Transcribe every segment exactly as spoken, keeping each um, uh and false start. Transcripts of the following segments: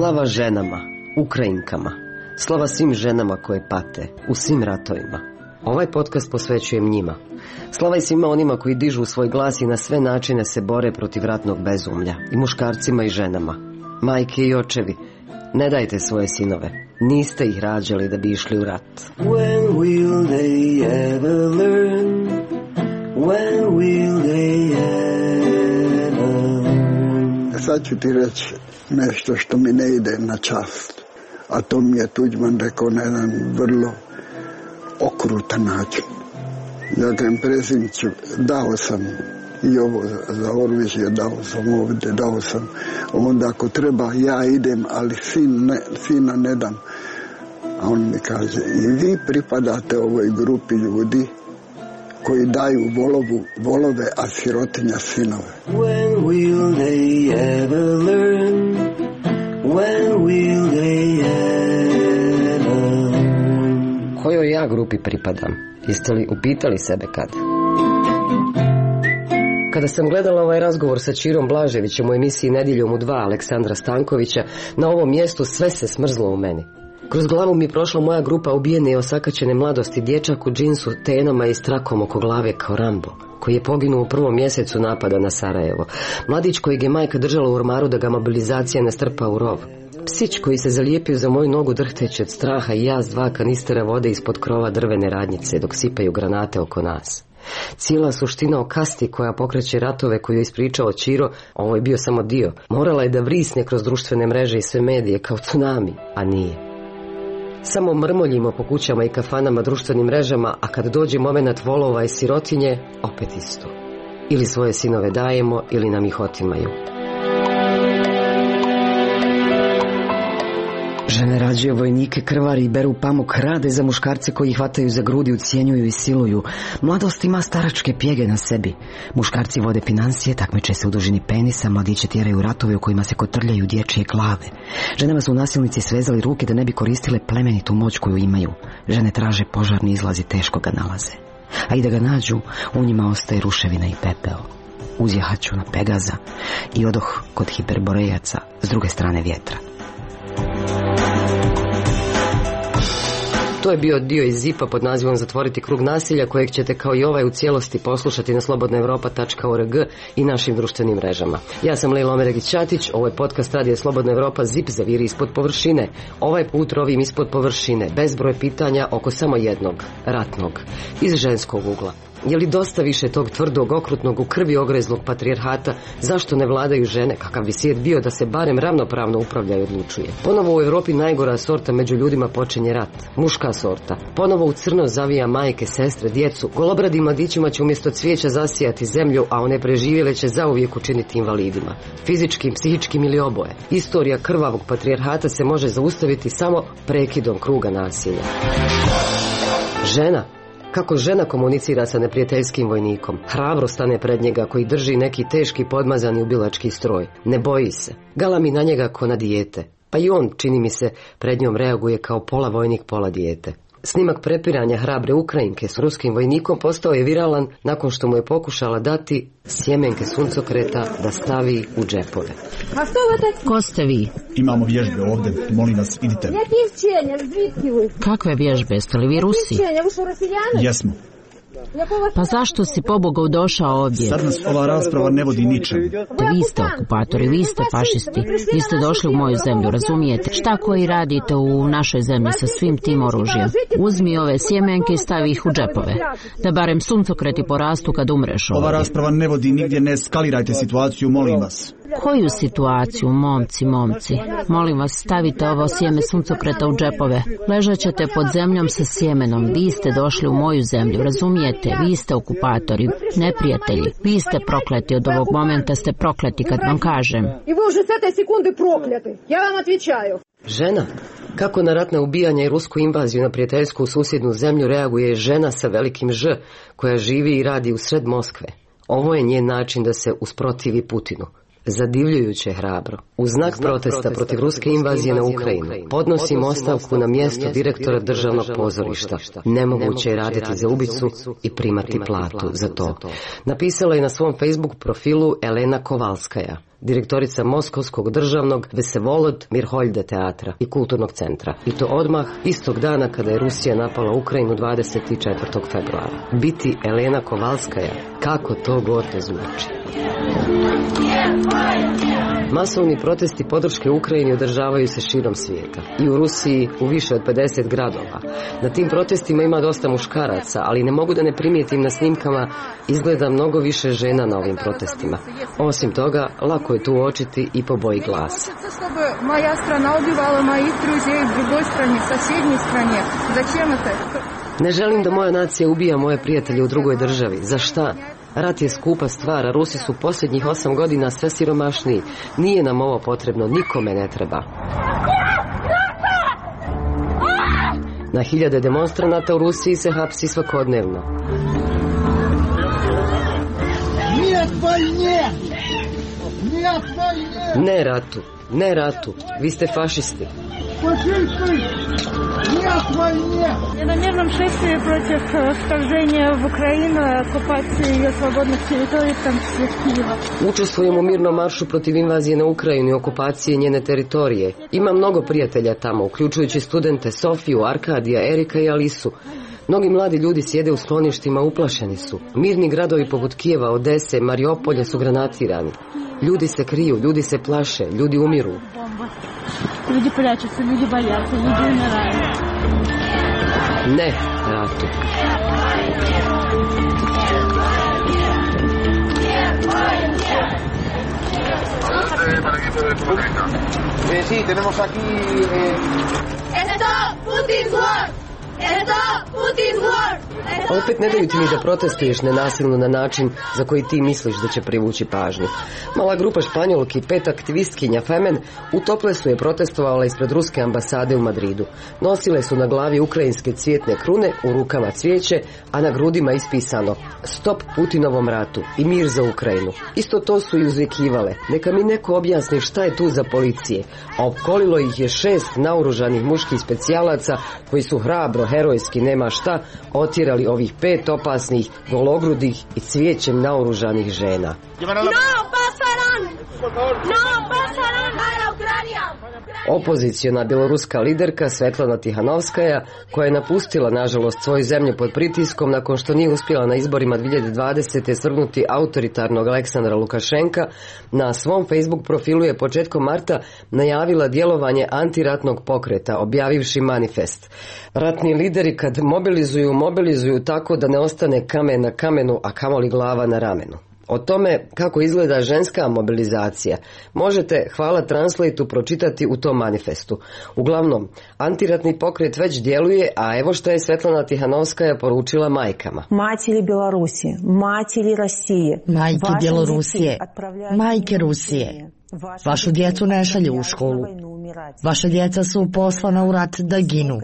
Slava ženama, Ukrajinkama, slava svim ženama koje pate u svim ratovima. Ovaj podcast posvećujem njima. Slava i svima onima koji dižu svoj glas i na sve načine se bore protiv ratnog bezumlja. I muškarcima i ženama. Majke i očevi, ne dajte svoje sinove. Niste ih rađali da bi išli u rat. When will they ever learn? When will they ever learn? Sad ću ti reći nešto što mi ne ide na čast. A to mi je Tuđman rekao na jedan vrlo okrutan način. Ja kažem, predsjedniče, dao sam i ovo za oružje, dao sam ovdje, dao sam onda ako treba ja idem, ali sin ne, sina ne dam. A on mi kaže, i vi pripadate ovoj grupi ljudi koji daju volovu, volove, a sirotinja sinove. When will they ever learn? When will they ever learn? Kojoj ja grupi pripadam? Jeste li upitali sebe kad? Kada sam gledala ovaj razgovor sa Čirom Blaževićem u emisiji Nedjeljom u dva Aleksandra Stankovića, na ovom mjestu sve se smrzlo u meni. Kroz glavu mi prošla moja grupa ubijene i osakaćene mladosti, dječak u džinsu, tenama i strakom oko glave kao Rambo, koji je poginuo u prvom mjesecu napada na Sarajevo. Mladić kojeg je majka držala u ormaru da ga mobilizacija ne strpa u rov. Psić koji se zalijepio za moju nogu drhteći od straha i jaz dva kanistera vode ispod krova drvene radnjice dok sipaju granate oko nas. Cijela suština o kasti koja pokreće ratove koju je ispričao Čiro, ovo je bio samo dio, morala je da vrisne kroz društvene mreže i sve medije kao tsunami, a nije. Samo mrmoljimo po kućama i kafanama, društvenim mrežama, a kad dođe moment volova i sirotinje, opet isto. Ili svoje sinove dajemo, ili nam ih otimaju. Žene rađaju vojnike, krvari i beru pamuk, rade za muškarce koji ih hvataju za grudi, ucijenjuju i siluju. Mladost ima staračke pjege na sebi. Muškarci vode finansije, takmiče se u dužini penisa, mladiće tjeraju ratove u kojima se kotrljaju dječje glave. Ženama su nasilnici svezali ruke da ne bi koristile plemenitu moć koju imaju. Žene traže požarni izlaz i teško ga nalaze. A i da ga nađu, u njima ostaje ruševina i pepeo. Uzjahaću na Pegaza i odoh kod hiperborejaca s druge strane vjetra. To je bio dio iz zipa pod nazivom Zatvoriti krug nasilja, kojeg ćete kao i ovaj u cijelosti poslušati na slobodna europa tačka org i našim društvenim mrežama. Ja sam Lejla Omeregić-Ćatić, ovo je podcast radija Slobodna Europa, Zip zaviri ispod površine. Ovaj put rovim ispod površine, bezbroj pitanja oko samo jednog, ratnog, iz ženskog ugla. Je li dosta više tog tvrdog, okrutnog, u krvi ogrezlog patrijarhata? Zašto ne vladaju žene? Kakav bi svijet bio da se barem ravnopravno upravlja i odlučuje? Ponovo u Europi najgora sorta među ljudima počinje rat. Muška sorta. Ponovo u crno zavija majke, sestre, djecu. Golobradim mladićima će umjesto cvijeća zasijati zemlju, a one preživjele će zauvijek učiniti invalidima. Fizičkim, psihičkim ili oboje. Istorija krvavog patrijarhata se može zaustaviti samo prekidom kruga nasilja. Žena. Kako žena komunicira sa neprijateljskim vojnikom? Hrabro stane pred njega koji drži neki teški podmazani ubilački stroj. Ne boji se. Galami na njega ko na dijete. Pa i on, čini mi se, pred njom reaguje kao pola vojnik, pola dijete. Snimak prepiranja hrabre Ukrajinke s ruskim vojnikom postao je viralan nakon što mu je pokušala dati sjemenke suncokreta da stavi u džepove. Ko ste vi? Imamo vježbe ovdje, molim vas, idite. Kakve vježbe, jeste li vi Rusi? Jesmo. Pa zašto si pobogu došao ovdje? Sad nas ova rasprava ne vodi ničem. Vi ste okupatori, vi ste fašisti. Vi ste došli u moju zemlju, razumijete? Šta koji radite u našoj zemlji sa svim tim oružjem? Uzmi ove sjemenke i stavi ih u džepove. Da barem suncokreti porastu kad umreš ovdje. Ova rasprava ne vodi nigdje, ne eskalirajte situaciju, molim vas. Koju situaciju, momci, momci? Molim vas, stavite ovo sjeme suncokreta u džepove. Ležat ćete pod zemljom sa sjemenom. Vi ste došli u moju zemlju, razumijete? Vi ste okupatori, neprijatelji. Vi ste prokleti, od ovog momenta ste prokleti kad vam kažem. I vi už s te sekunde prokleti. Ja vam odvičaju. Žena. Kako na ratna ubijanja i rusku invaziju na prijateljsku susjednu zemlju reaguje žena sa velikim Ž, koja živi i radi u sred Moskve. Ovo je njen način da se usprotivi Putinu. Zadivljujuće hrabro. U znak protesta protiv ruske invazije na Ukrajinu podnosim ostavku na mjesto direktora državnog pozorišta. Nemoguće je raditi za ubicu i primati platu za to. Napisala je na svom Facebook profilu Elena Kovalskaja. direktorica Moskovskog državnog Vsevolod Mirholjde teatra i kulturnog centra. I to odmah istog dana kada je Rusija napala Ukrajinu dvadeset četvrtog februara. Biti Elena Kovalskaja, kako to gordo zvuči. Masovni protesti podrške Ukrajini održavaju se širom svijeta. I u Rusiji u više od pedeset gradova. Na tim protestima ima dosta muškaraca, ali ne mogu da ne primijetim na snimkama, izgleda mnogo više žena na ovim protestima. Osim toga, lako je tu uočiti i po boji glasa. Moja strana ubivala mojih druzей u drugoj strani, соседней strani. Зачем это? Ne želim da moja nacija ubija moje prijatelje u drugoj državi. Za šta? Rat je skupa stvar, a Rusi su posljednjih osam godina sve siromašniji. Nije nam ovo potrebno, nikome ne treba. Na hiljade demonstranata u Rusiji se hapsi svakodnevno. Ne ratu, ne ratu, vi ste fašisti. На мирном шествии против вторжения в Украину, оккупации ее свободных территорий, в том числе Киева. Učestvujem u mirnom maršu protiv invazije na Ukrajinu i okupacije njene teritorije. Ima mnogo prijatelja tamo, uključujući studente Sofiju, Arkadija, Erika i Alisu. Mnogi mladi ljudi sjede u skloništima, uplašeni su. Mirni gradovi poput Kijeva, Odese, Mariupolja su granatirani. Ljudi se kriju, ljudi se plaše, ljudi umiru. Люди прячутся, люди боятся, люди умирают. Ne ratu. Sí, tenemos aquí... Stop Putin's war! Stop Putin's war! Opet ne daju ti mi da protestuješ nenasilno na način za koji ti misliš da će privući pažnju. Mala grupa Španjolki, pet aktivistkinja Femen, u Toplesu je protestovala ispred ruske ambasade u Madridu. Nosile su na glavi ukrajinske cvjetne krune, u rukama cvijeće, a na grudima ispisano Stop Putinovom ratu i mir za Ukrajinu. Isto to su i uzvikivale. Neka mi neko objasni šta je tu za policije. A opkolilo ih je šest naoružanih muških specijalaca koji su hrabro, herojski, nema šta, otjerali ovih pet opasnih, gologrudih i cvijećem naoružanih žena. No pasarán! No pasarán para Ucrania! Opoziciona bjeloruska liderka Svetlana Tihanovskaja, koja je napustila nažalost svoju zemlju pod pritiskom nakon što nije uspjela na izborima dvije hiljade dvadesete svrgnuti autoritarnog Aleksandra Lukašenka, na svom Facebook profilu je početkom marta najavila djelovanje antiratnog pokreta, objavivši manifest. Ratni lideri kad mobilizuju, mobilizuju tako da ne ostane kamen na kamenu, a kamoli glava na ramenu. O tome kako izgleda ženska mobilizacija možete, hvala Translate-u, pročitati u tom manifestu. Uglavnom, antiratni pokret već djeluje, a evo što je Svetlana Tihanovskaja poručila majkama. Materi Bjelorusije, materi Rusije, majke Bjelorusije, majke Rusije, vašu djecu ne šalju u školu. Vaša djeca su poslana u rat da ginu.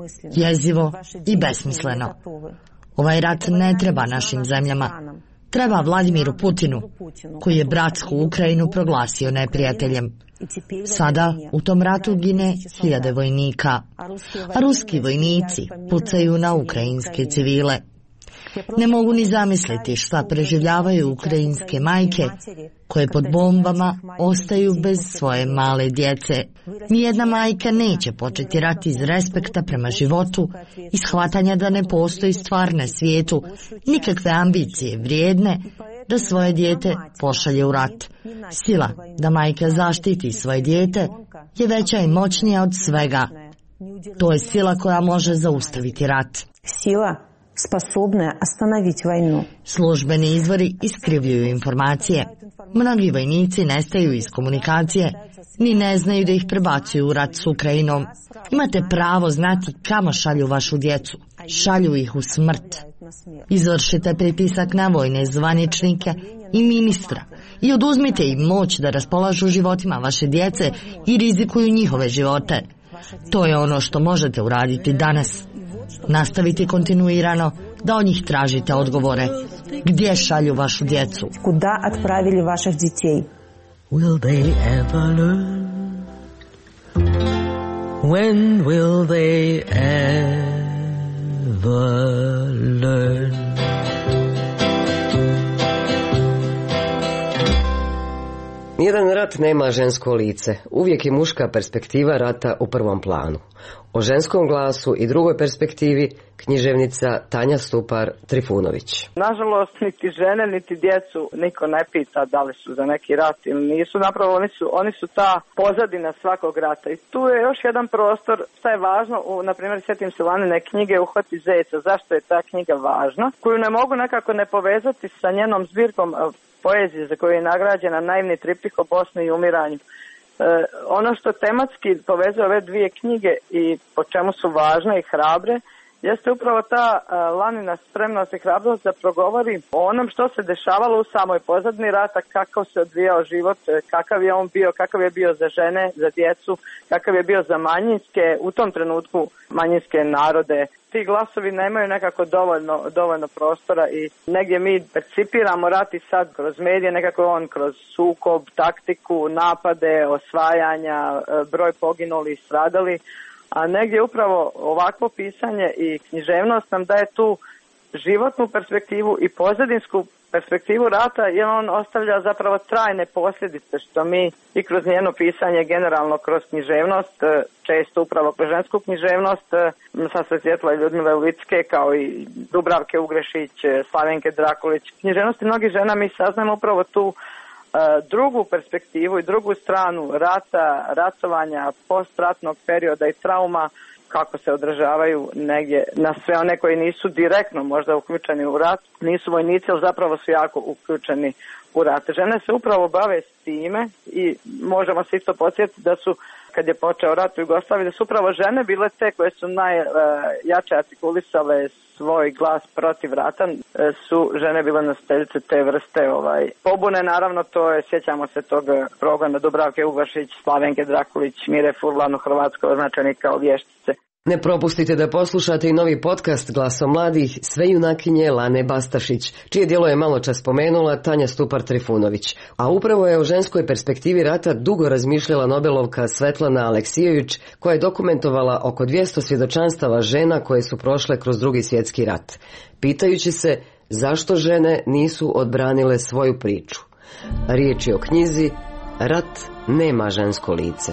Jezivo i besmisleno. Ovaj rat ne treba našim zemljama. Treba Vladimiru Putinu, koji je bratsku Ukrajinu proglasio neprijateljem. Sada u tom ratu gine hiljade vojnika, a ruski vojnici pucaju na ukrajinske civile. Ne mogu ni zamisliti šta preživljavaju ukrajinske majke koje pod bombama ostaju bez svoje male djece. Nijedna majka neće početi rat iz respekta prema životu i shvatanja da ne postoji stvar na svijetu, nikakve ambicije vrijedne da svoje dijete pošalje u rat. Sila da majka zaštiti svoje dijete je veća i moćnija od svega. To je sila koja može zaustaviti rat. Sila sposobna ostanoviti vojnu. Službeni izvori iskrivljuju informacije. Mnogi vojnici nestaju iz komunikacije, ni ne znaju da ih prebacuju u rat s Ukrajinom. Imate pravo znati kamo šalju vašu djecu. Šalju ih u smrt. Izvršite pritisak na vojne zvaničnike i ministra i oduzmite im moć da raspolažu životima vaše djece i rizikuju njihove živote. To je ono što možete uraditi danas. Nastaviti kontinuirano da od njih tražite odgovore. Gdje šalju vašu djecu? Kuda отправили vaših детей? Will they ever learn? When will they ever learn? Nijedan rat nema žensko lice. Uvijek je muška perspektiva rata u prvom planu. O ženskom glasu i drugoj perspektivi književnica Tanja Stupar-Trifunović. Nažalost, niti žene, niti djecu niko ne pita da li su za neki rat ili nisu. Napravo, oni su, oni su ta pozadina svakog rata. I tu je još jedan prostor, šta je važno, u, na primjer, sjetim se Lanine knjige Uhvati zeca. Zašto je ta knjiga važna? Koju ne mogu nekako ne povezati sa njenom zbirkom poezije za koju je nagrađena Naivni triptih o Bosni i umiranju. E, ono što tematski povezuje ove dvije knjige i po čemu su važne i hrabre, jeste upravo ta uh, Lanina spremnost i hrabrost da progovori o onom što se dešavalo u samoj pozadini rata, kako se odvijao život, kakav je on bio, kakav je bio za žene, za djecu, kakav je bio za manjinske, u tom trenutku manjinske narode. Ti glasovi nemaju nekako dovoljno, dovoljno prostora i negdje mi percipiramo rat i sad kroz medije, nekako on kroz sukob, taktiku, napade, osvajanja, broj poginulih, stradali. A negdje upravo ovakvo pisanje i književnost nam daje tu životnu perspektivu i pozadinsku perspektivu rata, jer on ostavlja zapravo trajne posljedice, što mi i kroz njeno pisanje, generalno kroz književnost, često upravo kroz žensku književnost, sam se sjetila i Ljudmile Ulicke, kao i Dubravke Ugrešić, Slavenke Drakulić. Književnosti mnogih žena mi saznamo upravo tu drugu perspektivu i drugu stranu rata, ratovanja, postratnog perioda i trauma, kako se odražavaju negdje na sve one koji nisu direktno možda uključeni u rat, nisu vojnici, ali zapravo su jako uključeni u rat. Žene se upravo bave s time i možemo se isto podsjetiti da su, kad je počeo rat u Jugoslaviji, da su upravo žene bile te koje su najjače artikulisale svoj glas protiv rata, su žene bile nositeljice te vrste ovaj, pobune. Naravno, to je, sjećamo se tog progona Dubravke Ugrešić, Slavenke Drakulić, Mire Furlan u Hrvatskoj označeni kao vještice. Ne propustite da poslušate i novi podcast Glasom mladih, sve junakinje Lane Bastašić, čije djelo je malo čas spomenula Tanja Stupar-Trifunović. A upravo je o ženskoj perspektivi rata dugo razmišljala Nobelovka Svetlana Aleksijević, koja je dokumentovala oko dvjesto svjedočanstava žena koje su prošle kroz Drugi svjetski rat, pitajući se zašto žene nisu odbranile svoju priču. Riječ je o knjizi Rat nema žensko lice.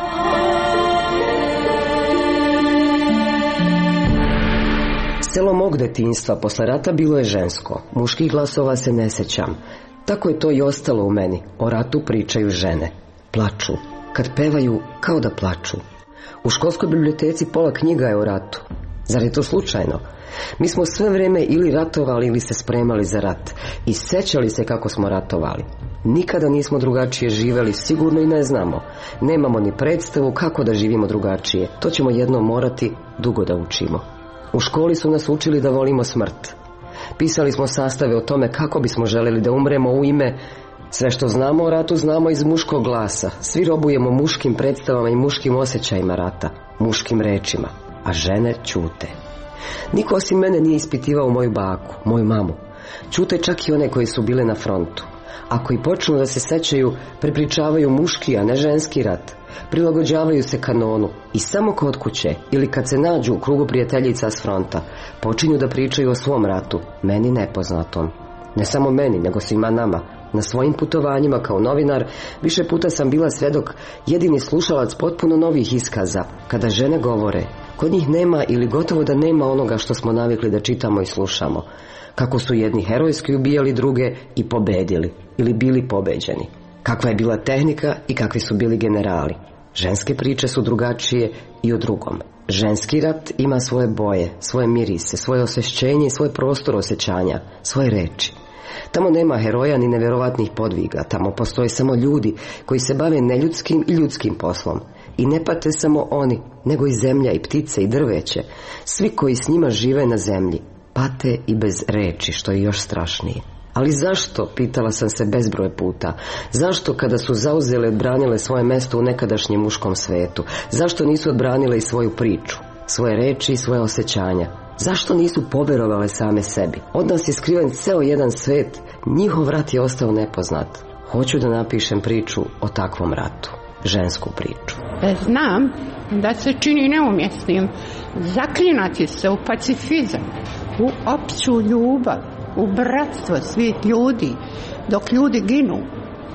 Selo mog detinjstva posle rata bilo je žensko, muških glasova se ne sjećam. Tako je to i ostalo u meni. O ratu pričaju žene. Plaču. Kad pevaju, kao da plaču. U školskoj biblioteci pola knjiga je o ratu. Zar je to slučajno? Mi smo sve vrijeme ili ratovali ili se spremali za rat. I sjećali se kako smo ratovali. Nikada nismo drugačije živjeli, sigurno i ne znamo. Nemamo ni predstavu kako da živimo drugačije. To ćemo jednom morati dugo da učimo. U školi su nas učili da volimo smrt. Pisali smo sastave o tome kako bismo željeli da umremo u ime. Sve što znamo o ratu znamo iz muškog glasa. Svi robujemo muškim predstavama i muškim osjećajima rata, muškim rečima, a žene ćute. Niko osim mene nije ispitivao moju baku, moju mamu. Ćute čak i one koji su bile na frontu. Ako i počnu da se sećaju, prepričavaju muški, a ne ženski rat. Prilagođavaju se kanonu i samo kod kuće ili kad se nađu u krugu prijateljica s fronta, počinju da pričaju o svom ratu, meni nepoznatom. Ne samo meni, nego svima nama. Na svojim putovanjima kao novinar više puta sam bila svjedok, jedini slušalac potpuno novih iskaza. Kada žene govore, kod njih nema ili gotovo da nema onoga što smo navikli da čitamo i slušamo. Kako su jedni herojski ubijali druge i pobedili ili bili pobeđeni. Kakva je bila tehnika i kakvi su bili generali. Ženske priče su drugačije i o drugom. Ženski rat ima svoje boje, svoje mirise, svoje osvješćenje i svoj prostor osjećanja, svoje reči. Tamo nema heroja ni nevjerovatnih podviga, tamo postoje samo ljudi koji se bave neljudskim i ljudskim poslom. I ne pate samo oni, nego i zemlja i ptice i drveće. Svi koji s njima žive na zemlji pate i bez reči, što je još strašnije. Ali zašto, pitala sam se bezbroj puta, zašto kada su zauzele i odbranile svoje mjesto u nekadašnjem muškom svetu, zašto nisu odbranile i svoju priču, svoje reči i svoje osjećanja? Zašto nisu povjerovale same sebi? Od nas je skriven ceo jedan svet, njihov rat je ostao nepoznat. Hoću da napišem priču o takvom ratu, žensku priču. Znam da se čini neumjesnim zaklinati se u pacifizam, u opću ljubav, u bratstvo svih ljudi, dok ljudi ginu.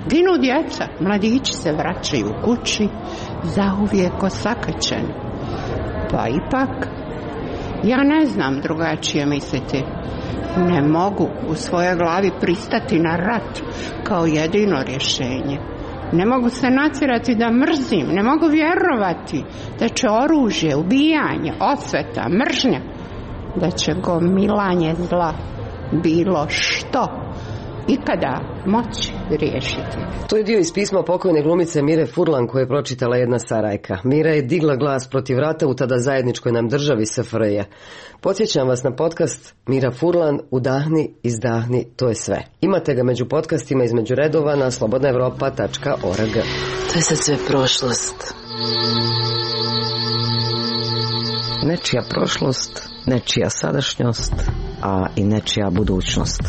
Ginu djeca, mladići se vraćaju kući, zauvijek osakaćeni. Pa ipak, ja ne znam drugačije misliti. Ne mogu u svojoj glavi pristati na rat kao jedino rješenje. Ne mogu se nacirati da mrzim, ne mogu vjerovati da će oružje, ubijanje, osveta, mržnja, da će gomilanje zla bilo što ikada moći riješiti. To je dio iz pisma pokojne glumice Mire Furlan koje je pročitala jedna Sarajka. Mira je digla glas protiv rata u tada zajedničkoj nam državi S F R J. Podsjećam vas na podcast Mira Furlan, udahni, izdahni, to je sve. Imate ga među podcastima između redova na slobodna evropa tačka org. To je sad sve prošlost. Nečija prošlost, nečija sadašnjost, a i nečija budućnost.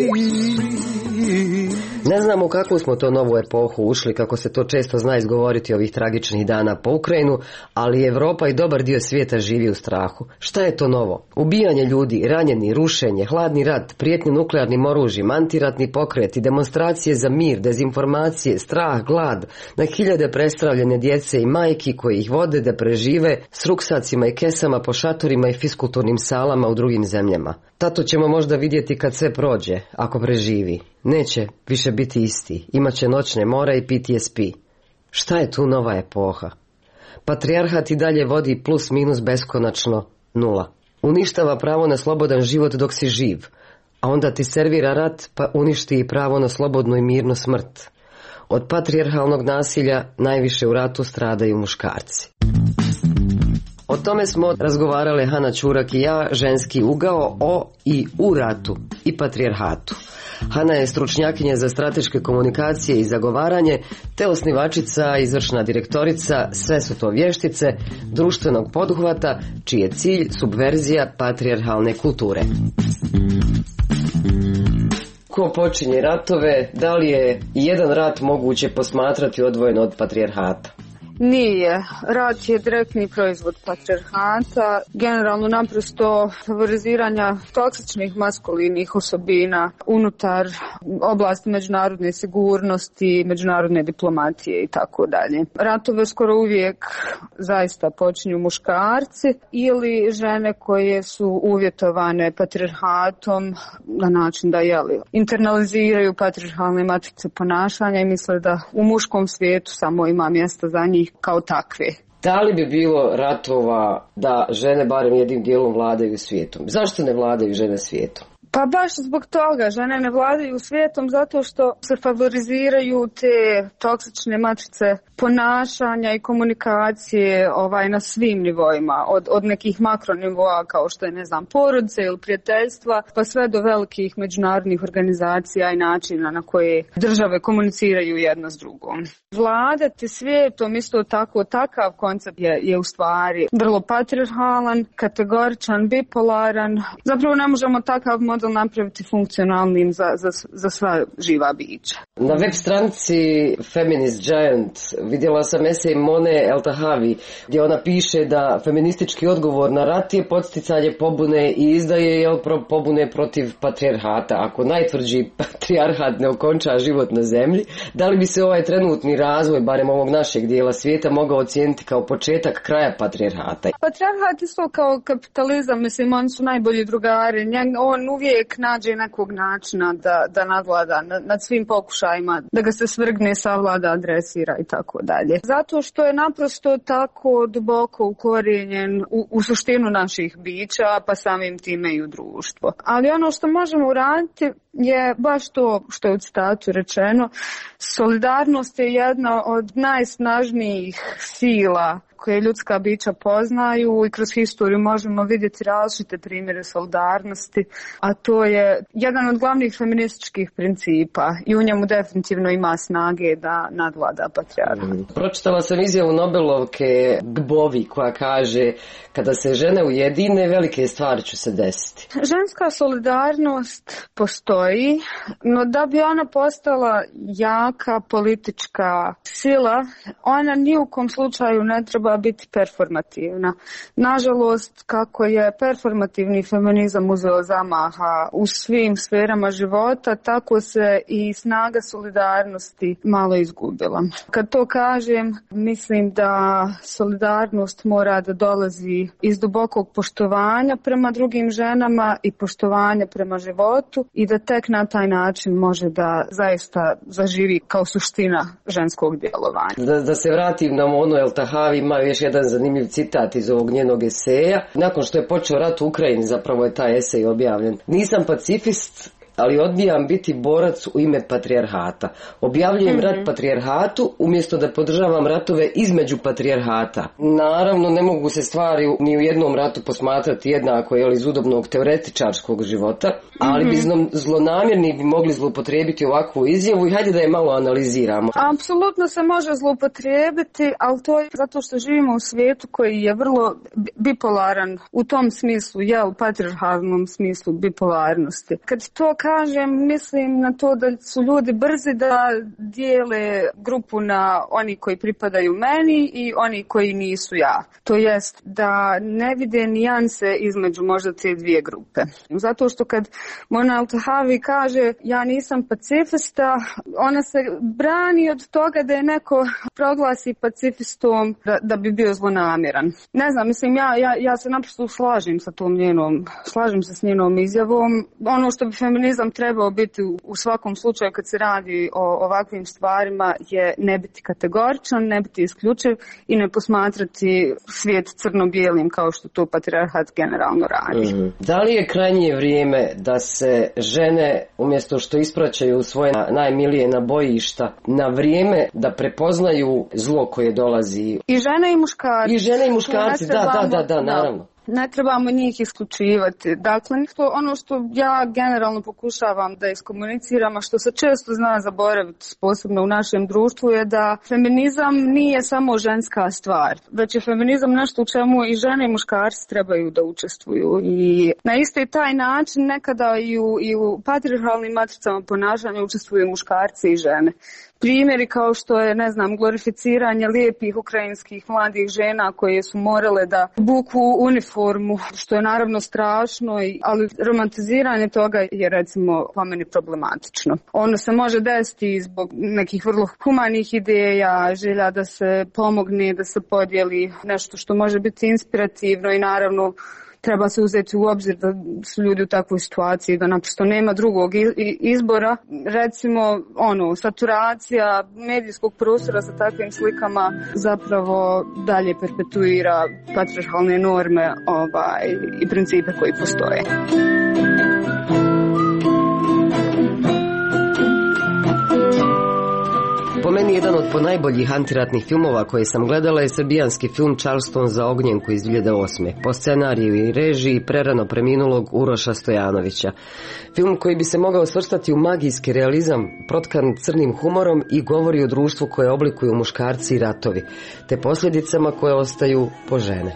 Ne znam u kakvu smo to novu epohu ušli, kako se to često zna izgovoriti ovih tragičnih dana po Ukrajinu, ali Evropa i dobar dio svijeta živi u strahu. Šta je to novo? Ubijanje ljudi, ranjeni, rušenje, hladni rat, prijetnje nuklearnim oružjem, antiratni pokreti, demonstracije za mir, dezinformacije, strah, glad, na hiljade prestravljene djece i majki koji ih vode da prežive s ruksacima i kesama po šatorima i fiskulturnim salama u drugim zemljama. Tato ćemo možda vidjeti kad sve prođe, ako preživi. Neće više biti isti, imaće noćne more i P T S P. Šta je tu nova epoha? Patrijarhat i dalje vodi plus minus beskonačno nula. Uništava pravo na slobodan život dok si živ, a onda ti servira rat pa uništi i pravo na slobodnu i mirnu smrt. Od patrijarhalnog nasilja najviše u ratu stradaju muškarci. O tome smo razgovarale Hana Čurak i ja, ženski ugao, o i u ratu i patrijarhatu. Hana je stručnjakinja za strateške komunikacije i zagovaranje, te osnivačica, izvršna direktorica, sve su to vještice, društvenog poduhvata, čiji je cilj subverzija patrijarhalne kulture. Ko počinje ratove, da li je jedan rat moguće posmatrati odvojeno od patrijarhata? Nije. Rat je direktni proizvod patrijarhata, generalno naprosto favoriziranja toksičnih maskulinih osobina unutar oblasti međunarodne sigurnosti, međunarodne diplomatije i tako dalje. Ratove skoro uvijek zaista počinju muškarci ili žene koje su uvjetovane patrijarhatom na način da jeli, internaliziraju patrijarhalne matrice ponašanja i misle da u muškom svijetu samo ima mjesta za njih kao takve. Da li bi bilo ratova da žene barem jednim dijelom vladaju svijetom? Zašto ne vladaju žene svijetom? Pa baš zbog toga žene ne vladaju svijetom zato što se favoriziraju te toksične matrice ponašanja i komunikacije ovaj, na svim nivoima, od, od nekih makronivoa kao što je ne znam porodice ili prijateljstva pa sve do velikih međunarodnih organizacija i načina na koje države komuniciraju jedna s drugom. Vladati svijetom isto tako, takav koncept je, je u stvari vrlo patrijarhalan, kategoričan, bipolaran. Zapravo ne možemo takav model napraviti funkcionalnim za, za, za sva živa bića. Na web stranici Feminist Giant vidjela sam esej Mone Eltahavi gdje ona piše da feministički odgovor na rat je podsticanje pobune i izdaje jel, pobune protiv patrijarhata. Ako najtvrđi patrijarhat ne okonča život na zemlji, da li bi se ovaj trenutni razvoj, barem ovog našeg dijela svijeta, mogao ocijeniti kao početak kraja patrijarhata? Patrijarhat isto kao kapitalizam, mislim, oni su najbolji drugari. On uvijek nađe nekog načina da, da nadvlada nad svim pokušajima, da ga se svrgne, savlada, adresira i tako dalje. Zato što je naprosto tako duboko ukorijenjen u, u suštinu naših bića, pa samim time i u društvo. Ali ono što možemo uraditi je baš to što je u citatu rečeno, solidarnost je jedna od najsnažnijih sila koje ljudska bića poznaju i kroz historiju možemo vidjeti različite primjere solidarnosti, a to je jedan od glavnih feminističkih principa i u njemu definitivno ima snage da nadvlada patrijarhat. Mm. Pročitala sam izjavu Nobelovke Gbovi koja kaže kada se žene ujedine velike stvari će se desiti. Ženska solidarnost postoji postoji, no da bi ona postala jaka politička sila, ona ni u kom slučaju ne treba biti performativna. Nažalost, kako je performativni feminizam uzeo zamaha u svim sferama života, tako se i snaga solidarnosti malo izgubila. Kad to kažem, mislim da solidarnost mora da dolazi iz dubokog poštovanja prema drugim ženama i poštovanja prema životu i da tek na taj način može da zaista zaživi kao suština ženskog djelovanja. Da, da se vratim na Monu El Tahawi, ima još jedan zanimljiv citat iz ovog njenog eseja. Nakon što je počeo rat u Ukrajini, zapravo je taj esej objavljen. Nisam pacifist, ali odbijam biti borac u ime patrijarhata. Objavljujem mm-hmm. rat patrijarhatu umjesto da podržavam ratove između patrijarhata. Naravno, ne mogu se stvari ni u jednom ratu posmatrati jednako, jel, iz udobnog teoretičarskog života, ali mm-hmm. bi zlonamjerni bi mogli zloupotrijebiti ovakvu izjavu i hajde da je malo analiziramo. Apsolutno se može zloupotrijebiti, ali to je zato što živimo u svijetu koji je vrlo bipolaran u tom smislu, jel, patrijarhalnom smislu bipolarnosti. Kad to kažem, mislim na to da su ljudi brzi da dijele grupu na oni koji pripadaju meni i oni koji nisu ja. To jest da ne vide nijanse između možda te dvije grupe. Zato što kad Mona El Tahawi kaže ja nisam pacifista, ona se brani od toga da je neko proglasi pacifistom da, da bi bio zlonamjeran. Ne znam, mislim, ja, ja, ja se naprosto slažem sa tom njenom, slažem se s njenom izjavom. Ono što bi feminizam trebao biti u, u svakom slučaju kad se radi o ovakvim stvarima je ne biti kategoričan, ne biti isključiv i ne posmatrati svijet crno-bijelim kao što to patrijarhat generalno radi. Mm-hmm. Da li je krajnje vrijeme da se žene, umjesto što ispraćaju svoje najmilije na bojišta, na vrijeme da prepoznaju zlo koje dolazi? I žene i muškarci. I žene i muškarci, da, da, da, da, naravno. Ne trebamo njih isključivati. Dakle, to ono što ja generalno pokušavam da iskomuniciram, a što se često zna zaboraviti, posebno u našem društvu, je da feminizam nije samo ženska stvar, već je feminizam nešto u čemu i žene i muškarci trebaju da učestvuju. I na isti taj način nekada i u, i u patrijarhalnim matricama ponašanja učestvuju muškarci i žene. Primjeri kao što je, ne znam, glorificiranje lijepih ukrajinskih mladih žena koje su morale da buku uniformu, što je naravno strašno, ali romantiziranje toga je, recimo, po meni problematično. Ono se može desiti zbog nekih vrlo humanih ideja, želja da se pomogne, da se podijeli nešto što može biti inspirativno i naravno treba se uzeti u obzir da su ljudi u takvoj situaciji, da naprosto nema drugog izbora. Recimo, ono, saturacija medijskog prostora sa takvim slikama zapravo dalje perpetuira patrijarhalne norme ovaj, i principe koji postoje. Po meni jedan od ponajboljih antiratnih filmova koje sam gledala je srbijanski film Charleston za ognjenku iz dvije hiljade osme. Po scenariju i režiji prerano preminulog Uroša Stojanovića. Film koji bi se mogao svrstati u magijski realizam, protkan crnim humorom i govori o društvu koje oblikuju muškarci i ratovi, te posljedicama koje ostaju po žene.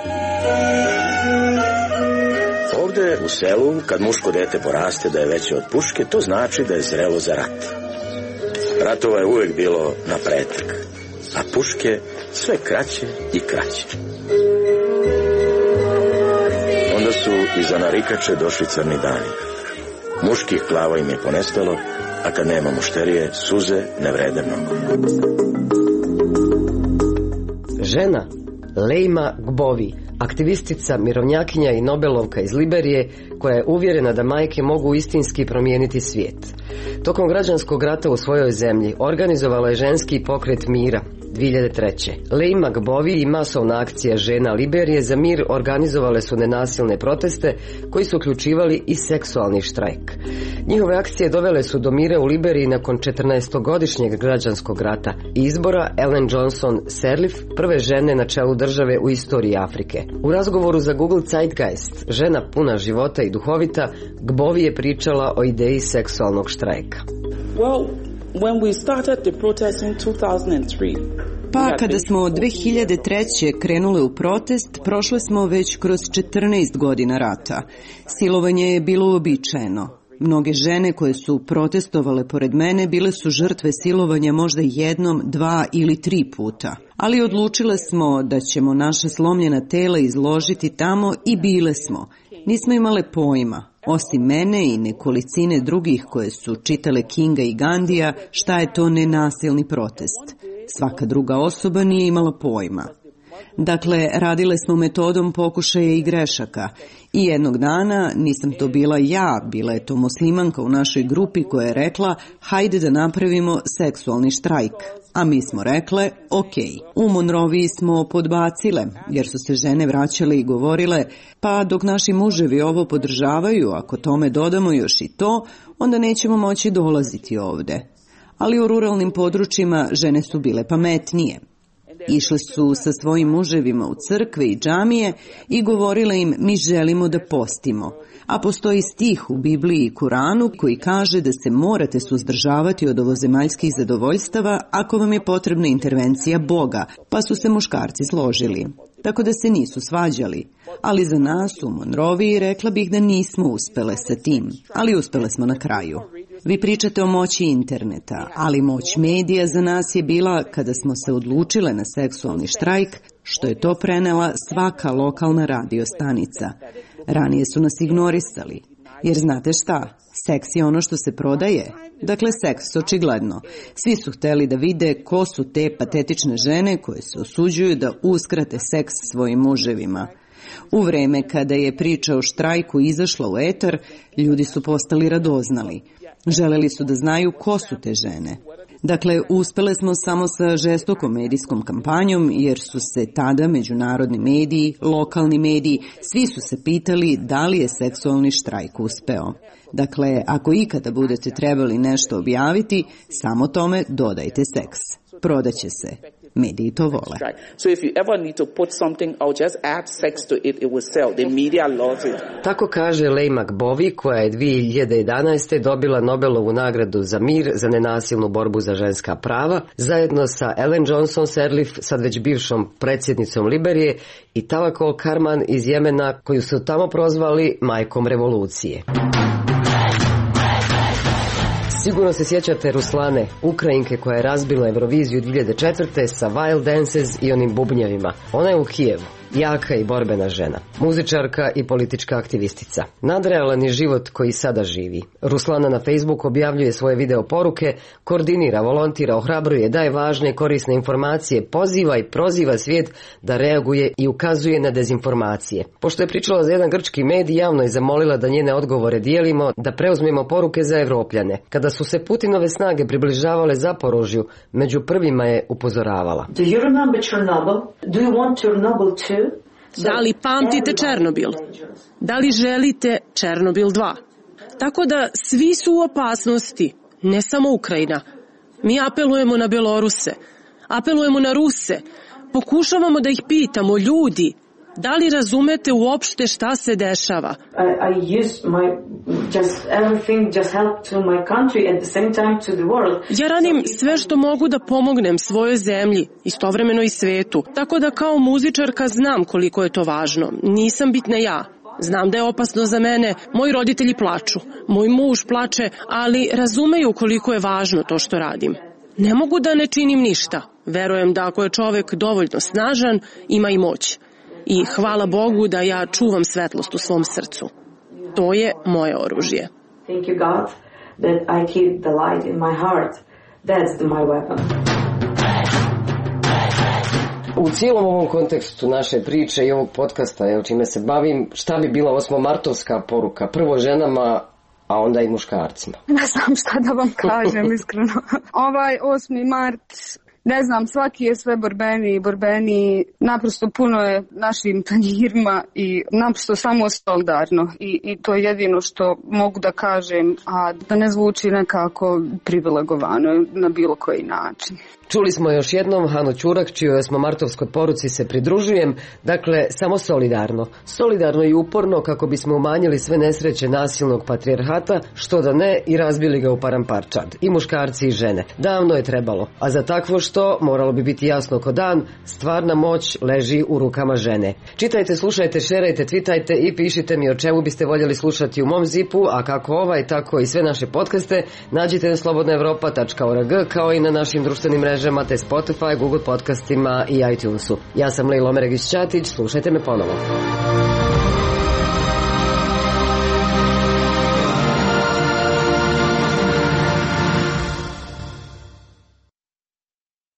Ovdje u selu, kad muško dete poraste da je veće od puške, to znači da je zrelo za rat. Ratova je uvijek bilo na pretek, a puške sve kraće i kraće. Onda su iza narikače došli crni dani. Muških glava im je ponestalo, a kad nema mušterije, suze ne vrede mnogo. Žena Leima Gbovie, aktivistica, mirovnjakinja i Nobelovka iz Liberije, koja je uvjerena da majke mogu istinski promijeniti svijet. Tokom građanskog rata u svojoj zemlji organizovala je ženski pokret mira dvije hiljade treće. Leima Gbovie i masovna akcija žena Liberije za mir organizovale su nenasilne proteste koji su uključivali i seksualni štrajk. Njihove akcije dovele su do mira u Liberiji nakon četrnaestogodišnjeg građanskog rata i izbora Ellen Johnson Sirleaf, prve žene na čelu države u istoriji Afrike. U razgovoru za Google Zeitgeist, žena puna života i duhovita, Gbovie je pričala o ideji seksualnog štrajka. Well, when we started the protest in two thousand three, Pa kada smo dvije hiljade treće krenule u protest, prošle smo već kroz četrnaest godina rata. Silovanje je bilo uobičajeno. Mnoge žene koje su protestovale pored mene bile su žrtve silovanja možda jednom, dva ili tri puta. Ali odlučile smo da ćemo naša slomljena tela izložiti tamo i bile smo. Nismo imale pojma, osim mene i nekolicine drugih koje su čitale Kinga i Gandija, šta je to nenasilni protest. Svaka druga osoba nije imala pojma. Dakle, radile smo metodom pokušaja i grešaka i jednog dana, nisam to bila ja, bila je to muslimanka u našoj grupi koja je rekla hajde da napravimo seksualni štrajk. A mi smo rekle, ok. U Monroviji smo podbacile, jer su se žene vraćale i govorile, pa dok naši muževi ovo podržavaju, ako tome dodamo još i to, onda nećemo moći dolaziti ovde. Ali u ruralnim područjima žene su bile pametnije. Išle su sa svojim muževima u crkve i džamije i govorile im mi želimo da postimo. A postoji stih u Bibliji i Kuranu koji kaže da se morate suzdržavati od ovozemaljskih zadovoljstava ako vam je potrebna intervencija Boga, pa su se muškarci složili. Tako da se nisu svađali. Ali za nas u Monroviji rekla bih da nismo uspele sa tim, ali uspele smo na kraju. Vi pričate o moći interneta, ali moć medija za nas je bila kada smo se odlučile na seksualni štrajk, što je to prenela svaka lokalna radio stanica. Ranije su nas ignorisali, jer znate šta, seks je ono što se prodaje. Dakle, seks, očigledno. Svi su hteli da vide ko su te patetične žene koje se osuđuju da uskrate seks svojim muževima. U vreme kada je priča o štrajku izašla u etar, ljudi su postali radoznali. Želeli su da znaju ko su te žene. Dakle, uspele smo samo sa žestokom medijskom kampanjom, jer su se tada međunarodni mediji, lokalni mediji, svi su se pitali da li je seksualni štrajk uspeo. Dakle, ako ikada budete trebali nešto objaviti, samo tome dodajte seks. Prodaće se. Mediji to vole. So if you ever need to put something out, just add sex to it, it will sell. The media loves it. Tako kaže Leigh McBovey, koja je dvije hiljade jedanaeste. dobila Nobelovu nagradu za mir za nenasilnu borbu za ženska prava, zajedno sa Ellen Johnson Sirleaf, sad već bivšom predsjednicom Liberije, i Tawakkol Karman iz Jemena, koju su tamo prozvali majkom revolucije. Sigurno se sjećate Ruslane, Ukrajinke koja je razbila Euroviziju dvije hiljade četvrte. sa Wild Dances i onim bubnjevima. Ona je u Kijevu, jaka i borbena žena, muzičarka i politička aktivistica. Nadrealan je život koji sada živi. Ruslana na Facebook objavljuje svoje video poruke, koordinira, volontira, ohrabruje, daje važne i korisne informacije, poziva i proziva svijet da reaguje i ukazuje na dezinformacije. Pošto je pričala za jedan grčki medij, javno je zamolila da njene odgovore dijelimo, da preuzmemo poruke za Evropljane. Kada su se Putinove snage približavale Zaporožju, među prvima je upozoravala. Do you remember Chernobyl? Do you want Chernobyl too? Da li pamtite Černobil? Da li želite Černobil dva? Tako da svi su u opasnosti, ne samo Ukrajina. Mi apelujemo na Beloruse, apelujemo na Ruse, pokušavamo da ih pitamo, ljudi, da li razumete uopšte šta se dešava? I, I use my just everything just help to my country at the same time to the world. Ja radim sve što mogu da pomognem svojoj zemlji, istovremeno i svetu. Tako da kao muzičarka znam koliko je to važno. Nisam bitna ja. Znam da je opasno za mene, moji roditelji plaču, moj muž plače, ali razumeju koliko je važno to što radim. Ne mogu da ne činim ništa. Verujem da ako je čovek dovoljno snažan, ima i moć. I hvala Bogu da ja čuvam svetlost u svom srcu. To je moje oružje. Thank you God that I keep the light in my heart. That's the, my weapon. U cijelom ovom kontekstu naše priče i ovog podcasta, o čime se bavim, šta bi bila osmomartovska poruka? Prvo ženama, a onda i muškarcima. Ne znam šta da vam kažem, iskreno. Ovaj osmi mart... Ne znam, svaki je sve borbeniji i borbeniji, naprosto puno je našim tanjirima i naprosto samo solidarno. I, I to je jedino što mogu da kažem, a da ne zvuči nekako privilegovano na bilo koji način. Čuli smo još jednom Hanu Ćurak, čijoj osmomartovskoj poruci se pridružujem, dakle samo solidarno. Solidarno i uporno kako bismo umanjili sve nesreće nasilnog patrijarhata, što da ne, i razbili ga u paramparčad. I muškarci i žene. Davno je trebalo, a za takvo što što, moralo bi biti jasno ko dan, stvarna moć leži u rukama žene. Čitajte, slušajte, šerajte, twitajte i pišite mi o čemu biste voljeli slušati u mom zipu, a kako ovaj, tako i sve naše podcaste nađite na slobodna evropa tačka org, kao i na našim društvenim mrežama te Spotify, Google podcastima i iTunesu. Ja sam Lejla Omeregić-Ćatić, slušajte me ponovo.